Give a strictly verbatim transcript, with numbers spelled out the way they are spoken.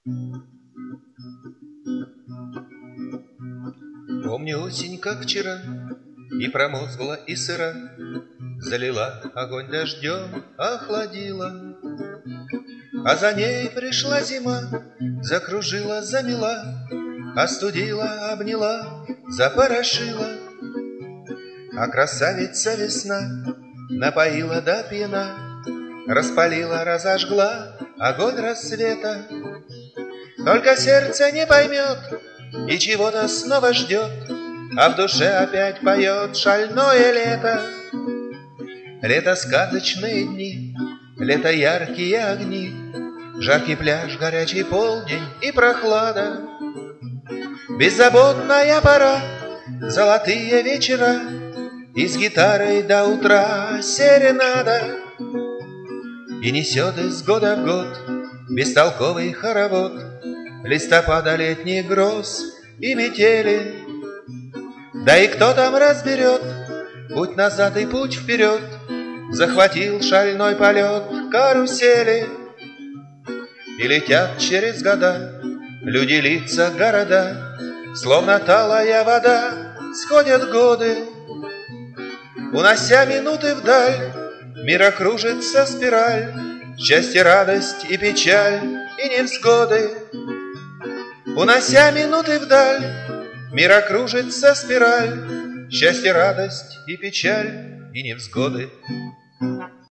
Помню осень, как вчера, и промозгла, и сыра, залила огонь дождем, охладила. А за ней пришла зима, закружила, замела, остудила, обняла, запорошила. А красавица весна напоила до пьяна, распалила, разожгла огонь рассвета. Только сердце не поймет и чего-то снова ждет, а в душе опять поет шальное лето. Лето — сказочные дни, лето — яркие огни, жаркий пляж, горячий полдень и прохлада. Беззаботная пора, золотые вечера, и с гитарой до утра серенада. И несет из года в год бестолковый хоровод листопада, летних гроз и метели. Да и кто там разберет путь назад и путь вперед, захватил шальной полет карусели. И летят через года люди, лица, города, словно талая вода сходят годы. Унося минуты вдаль, мира кружится спираль, счастье, радость и печаль, и невзгоды. Унося минуты вдаль, мира кружится спираль, счастье, радость и печаль, и невзгоды.